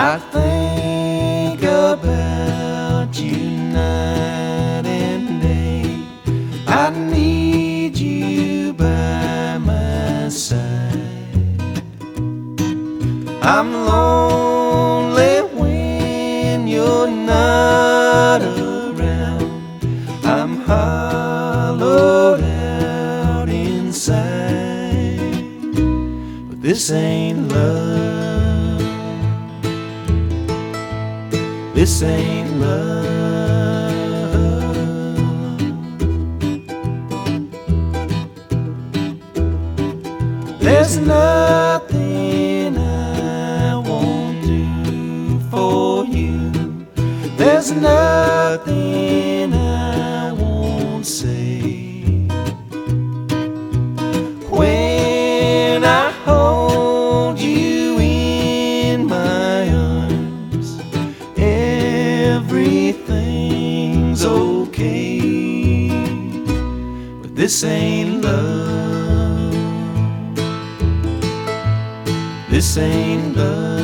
I think about you night and day. I need you by my side. I'm lonely when you're not around. I'm hollowed out inside. But this ain't love. This ain't love. There's nothing I won't do for you. There's nothing I won't say. When I hold you in my arms, everything's okay. But this ain't love. This ain't love.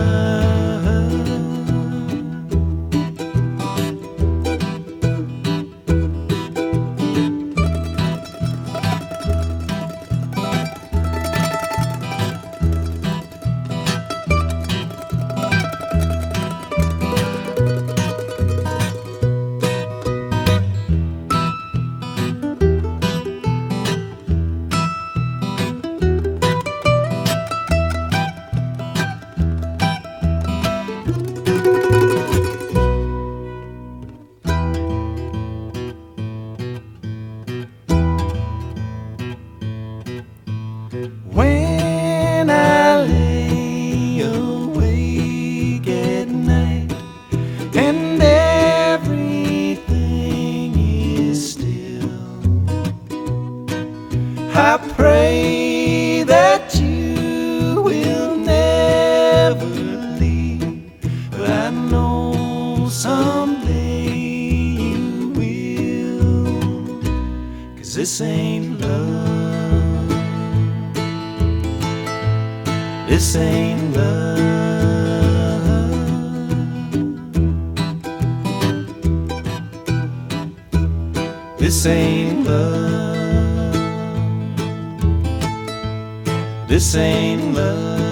When I lay awake at night and everything is still, I pray that you will never leave. But I know someday you will, 'cause this ain't love. This ain't love. This ain't love. This ain't love.